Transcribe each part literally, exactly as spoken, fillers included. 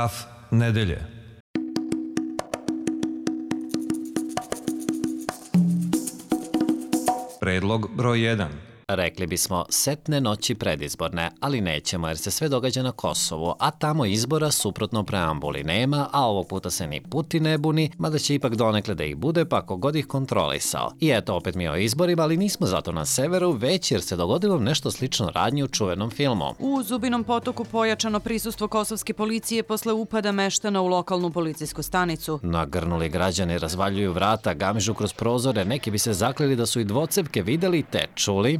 Graf nedelje. Predlog broj jedan. Rekli bismo setne noći predizborne, ali nećemo jer se sve događa na Kosovu, a tamo izbora suprotno preambuli nema, a ovog puta se ni Putin ne buni, mada će ipak donekle da ih bude pa ko god ih kontrolisao. I eto opet mi o izborima, ali nismo zato na severu, već jer se dogodilo nešto slično radnji u čuvenom filmu. U Zubinom Potoku pojačano prisustvo kosovske policije posle upada meštana u lokalnu policijsku stanicu. Nagrnuli građani razvaljuju vrata, gamižu kroz prozore, neki bi se zakleli da su i dvocevke videli te čuli.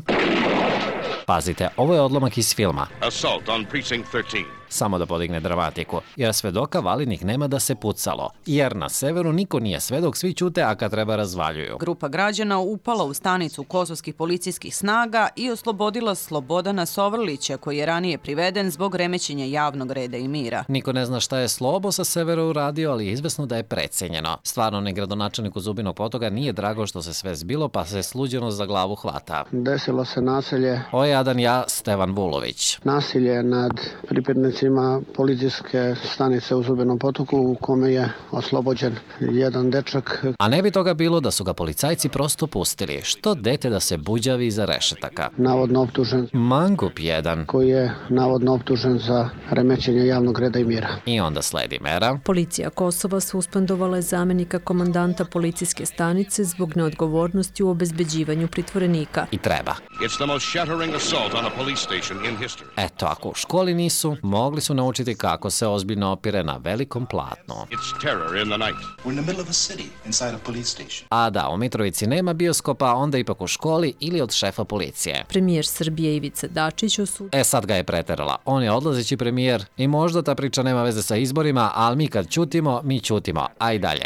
Pazite, ovo je odlomak iz filma. Assault on precinct thirteen. Samo da podigne dramatiku, jer svedoka valinih nema da se pucalo, jer na severu niko nije svedok, svi ćute, a kad treba razvaljuju. Grupa građana upala u stanicu kosovskih policijskih snaga i oslobodila Slobodana Sovrlića, koji je ranije priveden zbog remećenja javnog reda i mira. Niko ne zna šta je Slobo sa severa uradio, ali je izvesno da je precenjeno. Stvarno ni gradonačelniku Zubinog Potoka nije drago što se sve zbilo, pa se sluđeno za glavu hvata. Desilo se nasilje. O jadan ja, Stevan Vulović. Nasilje nad pripadnicima policijske stanice u Zubinom Potoku u kome je oslobođen jedan dečak. A ne bi toga bilo da su ga policajci prosto pustili. Što dete da se buđavi iza rešetaka? Navodno optužen. Mangup jedan. Koji je navodno optužen za remećenje javnog reda i mira. I onda sledi mera. Policija Kosova suspendovala je zamenika komandanta policijske stanice zbog neodgovornosti u obezbeđivanju pritvorenika. I treba. It's the most shattering assault on a police station in history. Eto, ako u školi nisu, mogli su naučiti kako se ozbiljno opire na velikom platnu. It's terror in the night. We're in the middle of a city inside a police station. A da, u Mitrovici nema bioskopa, onda ipak u školi ili od šefa policije. Premijer Srbije Ivica Dačić osud... E sad ga je preterala. On je odlazeći premijer i možda ta priča nema veze sa izborima, ali mi kad ćutimo, mi ćutimo. Aj dalje.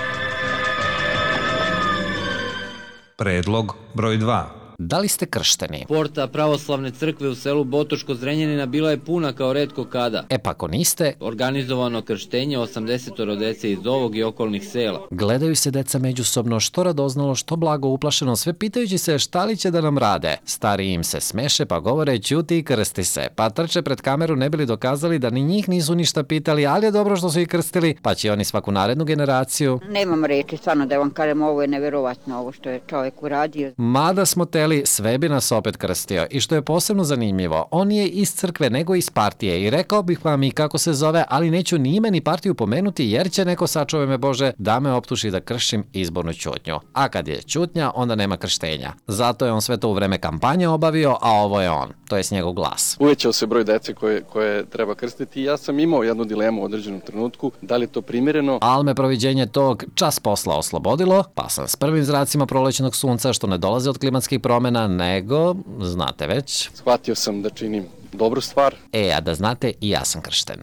Predlog broj dva. Da li ste kršteni? Porta pravoslavne crkve u selu Botoško Zrenjanina bila je puna kao retko kada. E pa ako niste... Organizovano krštenje osamdesetoro dece iz ovog i okolnih sela. Gledaju se deca međusobno, što radoznalo, što blago uplašeno, sve pitajući se šta li će da nam rade. Stariji im se smeše pa govore ćuti i krsti se. Pa trče pred kameru ne bili dokazali da ni njih nisu ništa pitali, ali je dobro što su ih krstili, pa će oni svaku narednu generaciju. Nemam reči, stvarno da vam kažem, ovo je neverovatno, ovo što je čovjek uradio. Mada smo teli, sve bi nas opet krstio. I što je posebno zanimljivo, on je iz crkve nego iz partije i rekao bih vam i kako se zove, ali neću ni ime ni partiju pomenuti jer će neko, sačuvaj me Bože, da me optuži da kršim izbornu ćutnju. A kad je ćutnja, onda nema krštenja. Zato je on sve to u vreme kampanje obavio, a ovo je on, to je njegov glas. Uvećao se broj dece koje, koje treba krstiti i ja sam imao jednu dilemu u određenom trenutku, da li je to primjereno. Ali me proviđenje tog čas posla oslobodilo, pa sam s prvim zracima prolećnog sunca, što ne dolaze od klimatskih promjena, nego, znate već. Shvatio sam da činim dobru stvar. E, a da znate, i ja sam kršten.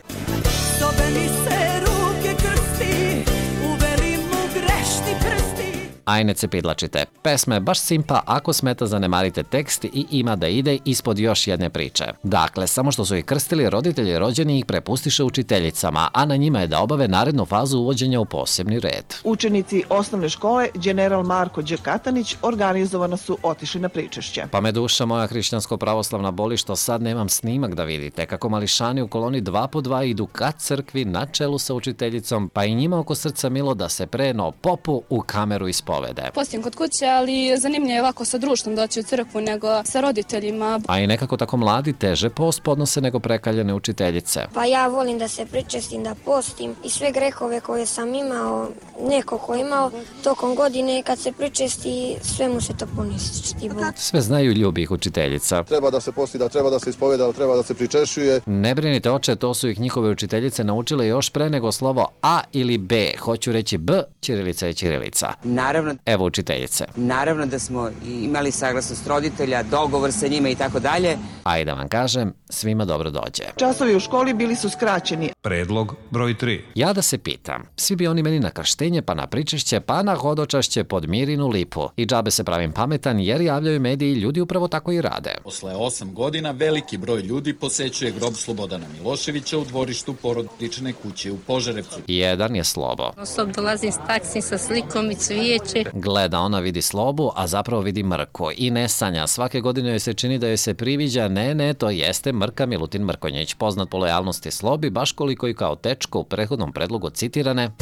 Ajne se pidlačite. Pesma je baš simpa, ako smeta zanemarite tekst i ima da ide ispod još jedne priče. Dakle, samo što su ih krstili, roditelji rođeni ih prepustiše učiteljicama, a na njima je da obave narednu fazu uvođenja u posebni red. Učenici osnovne škole General Marko Đ. Katanić organizovano su otišli na pričešće. Pa me duša moja hrišćansko-pravoslavna boli što sad nemam snimak da vidite kako mališani u koloni dva po dva idu ka crkvi na čelu sa učiteljicom, pa i njima oko srca milo da se preno popu u kameru ispovede. Postim kod kuće, ali zanimljivo je ovako sa društvom doći u crkvu nego sa roditeljima. A i nekako tako mladi teže post podnose nego prekaljene učiteljice. Pa ja volim da se pričestim, da postim i sve grehove koje sam imao, neko ko je imao tokom godine, kad se pričesti, sve mu se to poništi. Sve znaju ljubi ih učiteljica. Treba da se posti, da treba da se ispoveda, treba da se pričešuje. Ne brinite oče, to su ih njihove učiteljice naučile još pre nego slovo A ili B. Hoću reći B, ćirilica je ćirilica. Naravno. Evo učiteljice. Naravno da smo imali saglasnost roditelja, dogovor sa njima i tako dalje. A i da vam kažem, svima dobro dođe. Časovi u školi bili su skraćeni. Predlog broj tri. Ja da se pitam, svi bi oni meni na krštenje, pa na pričešće, pa na hodočašće pod Mirinu lipu. I džabe se pravim pametan jer javljaju mediji, ljudi upravo tako i rade. Posle osam godina veliki broj ljudi posećuje grob Slobodana Miloševića u dvorištu porodične kuće u Požarevcu. Jedan je Slobo. Osob dolazim s taksim sa slikom i cvijećem. oči. Gleda, ona vidi slobu, a zapravo vidi mrku i ne sanja. Svake godine joj se čini da joj se priviđa, ne, ne, to jeste Mrka Milutin Mrkonjić, poznat po lojalnosti slobi, baš koliko i kao tečko u prethodnom predlogu citirane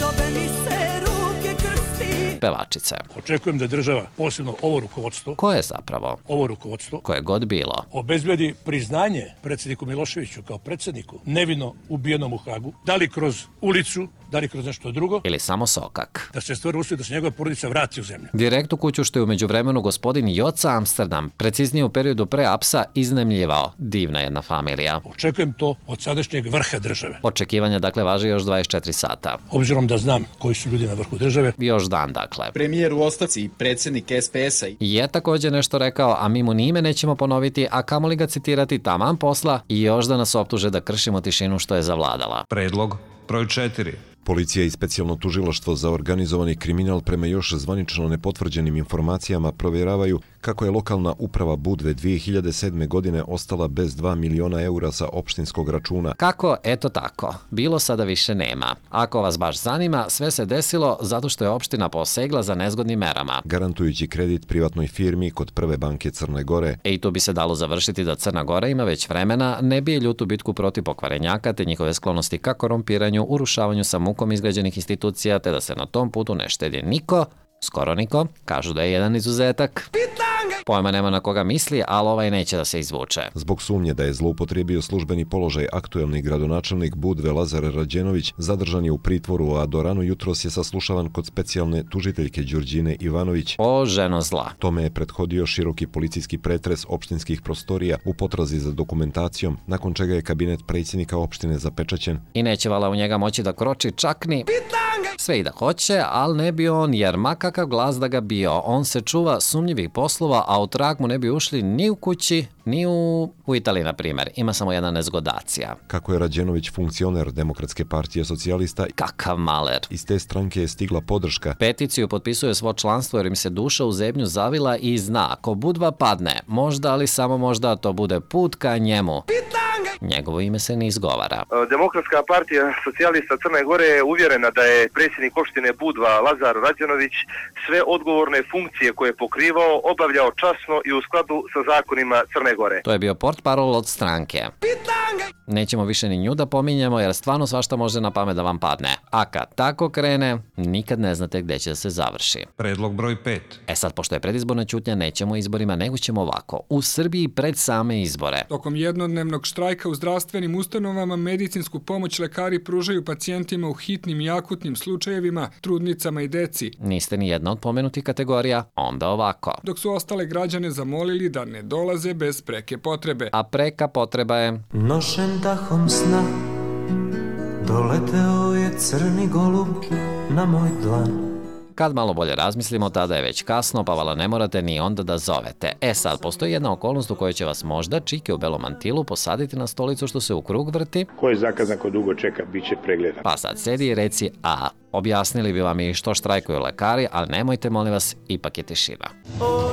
pevačice. Očekujem da država, posebno ovo rukovodstvo, Ko je zapravo? ovo rukovodstvo, Koje god bilo. obezbedi priznanje predsjedniku Miloševiću kao predsjedniku nevino ubijenom u Hagu, da li kroz ulicu, da li kroz nešto drugo, Ili samo sokak. da se stvori uslov da se njegova porodica vrati u zemlju. Direkt u kuću što je umeđu vremenu gospodin Joca Amsterdam, preciznije u periodu pre apsa, iznemljivao. Divna jedna familija. Očekujem to od sadašnjeg vrha države. Očekivanja dakle važe još dvadeset četiri sata. Obzirom da znam koji su ljudi na vrhu države. Još dan dakle. Premijer u ostavci i predsjednik S P S-a je također nešto rekao, a mi mu ni ime nećemo ponoviti, a kamoli ga citirati taman posla i još da nas optuže da kršimo tišinu što je zavladala. Predlog broj četiri. Policija i specijalno tužilaštvo za organizovani kriminal prema još zvanično nepotvrđenim informacijama provjeravaju kako je lokalna uprava Budve dvije hiljade sedme. godine ostala bez dva miliona eura sa opštinskog računa. Kako? Eto tako. Bilo sada više nema. Ako vas baš zanima, sve se desilo zato što je opština posegla za nezgodnim merama. Garantujući kredit privatnoj firmi kod Prve banke Crne Gore. E i tu bi se dalo završiti da Crna Gora ima već vremena, ne bije ljutu bitku protiv pokvarenjaka te njihove sklonosti ka korumpiranju, urušavanju sa mukom izgrađenih institucija, te da se na tom putu ne štedi niko, skoro niko, kažu da je jedan izuzetak. Pojma nema na koga misli, ali ovaj neće da se izvuče. Zbog sumnje da je zloupotrijebio službeni položaj aktuelni gradonačelnik Budve Lazar Rađenović zadržan je u pritvoru, a do rano jutros je saslušavan kod specijalne tužiteljke Đurđine Ivanović. O ženo zla. Tome je prethodio široki policijski pretres opštinskih prostorija u potrazi za dokumentacijom, nakon čega je kabinet predsjednika opštine zapečaćen. I neće vala u njega moći da kroči čak ni sve i da hoće, ali ne bi on, jer ma kakav glas da ga bio, on se čuva sumnjivih poslova, a u trag mu ne bi ušli ni u kući, ni u, u Italiji, na primjer. Ima samo jedna nezgodacija. Kako je Rađenović funkcioner Demokratske partije socijalista, kakav maler. Iz te stranke je stigla podrška. Peticiju potpisuje svo članstvo jer im se duša u zemlju zavila i zna, ako Budva padne, možda, ali samo možda to bude put ka njemu. Njegovo ime se ne izgovara. Demokratska partija socijalista Crne Gore je uvjerena da je predsjednik opštine Budva Lazar Rađenović sve odgovorne funkcije koje je pokrivao obavljao časno i u skladu sa zakonima Crne Gore. To je bio portparol od stranke. Nećemo više ni nju da pominjemo jer stvarno svašta može na pamet da vam padne. A kad tako krene, nikad ne znate gde će da se završi. Predlog broj pet. E sad, pošto je predizborna ćutnja, nećemo izborima, nego ćemo ovako. U Srbiji pred same izbore. Tokom jednodnevnog štrajka u zdravstvenim ustanovama medicinsku pomoć lekari pružaju pacijentima u hitnim i akutnim slučajevima, trudnicama i deci. Niste ni jedna od pomenutih kategorija, onda ovako. Dok su ostale građane zamolili da ne dolaze bez preke potrebe. A preka potreba je... Nošen dahom sna doleteo je crni golub na moj dlan. Kad malo bolje razmislimo, tada je već kasno, pa vala ne morate ni onda da zovete. E sad, postoji jedna okolnost u kojoj će vas možda čike u belom mantilu posaditi na stolicu što se u krug vrti. Ko je zakazan, ko dugo čeka, bit će pregledan. Pa sad sedi i reci a. Objasnili bi vam i što štrajkuju lekari, ali nemojte, molim vas, ipak je tišina. O,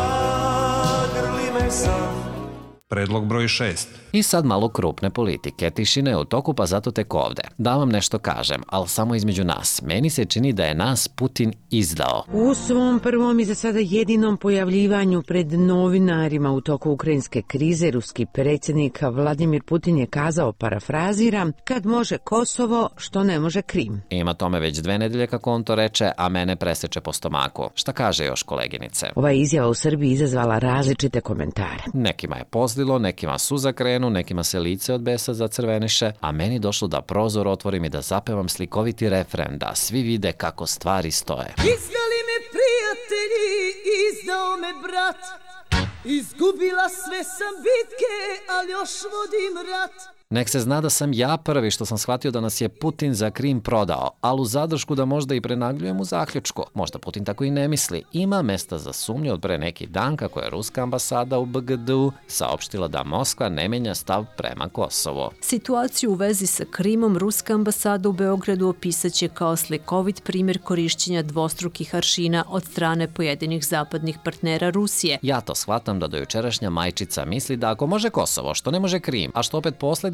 zagrli me sad. Predlog broj šest. I sad malo krupne politike. Tišina je u toku, pa zato tek ovde. Da vam nešto kažem, ali samo između nas. Meni se čini da je nas Putin izdao. U svom prvom i za sada jedinom pojavljivanju pred novinarima u toku ukrajinske krize, ruski predsjednik Vladimir Putin je kazao, parafraziram, kad može Kosovo, što ne može Krim. Ima tome već dve nedelje kako on to reče, a mene preseče po stomaku. Šta kaže još koleginice? Ova izjava u Srbiji izazvala različite komentare. Nekima je pozlilo, nekima suza krenu, nekima se lice od besa zacrveniše, a meni došlo da prozor otvorim i da zapevam slikoviti refren, da svi vide kako stvari stoje. Izdali me prijatelji, izdao me brat, izgubila sve sam bitke, ali još vodim rat. Nek se zna da sam ja prvi što sam shvatio da nas je Putin za Krim prodao, ali u zadršku da možda i prenagljujem u zaključku. Možda Putin tako i ne misli. Ima mesta za sumnju od pre neki dan kako je ruska ambasada u B G D-u saopštila da Moskva ne menja stav prema Kosovu. Situaciju u vezi sa Krimom ruska ambasada u Beogradu opisaće kao slikovit primjer korišćenja dvostrukih aršina od strane pojedinih zapadnih partnera Rusije. Ja to shvatam da do jučerašnja majčica misli da ako može Kosovo, što ne može Krim, a što opet posledično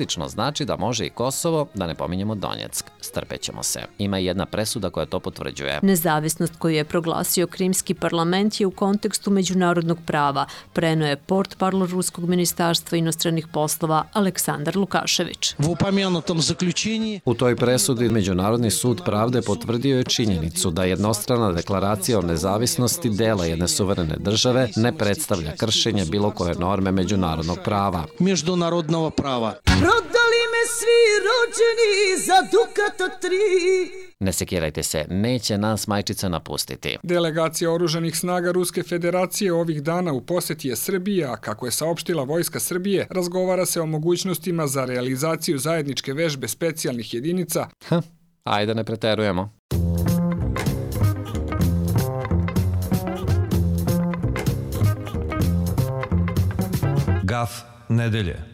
posledično znači da može i Kosovo, da ne pominjemo Donjeck. Strpećemo se. Ima i jedna presuda koja to potvrđuje. Nezavisnost koju je proglasio Krimski parlament je u kontekstu međunarodnog prava, preno je portparol Ruskog ministarstva inostranih poslova Aleksandar Lukašević. U toj presudi Međunarodni sud pravde potvrdio je činjenicu da jednostrana deklaracija o nezavisnosti dela jedne suverene države ne predstavlja kršenje bilo koje norme međunarodnog prava. Međunarodnog prava. Prodali me svi rođeni za dukata tri. Ne sekirajte se, neće nas majčica napustiti. Delegacija oružanih snaga Ruske federacije ovih dana u poseti je Srbije, a kako je saopštila Vojska Srbije, razgovara se o mogućnostima za realizaciju zajedničke vežbe specijalnih jedinica. Hm, ajde ne preterujemo. Gaf nedelje.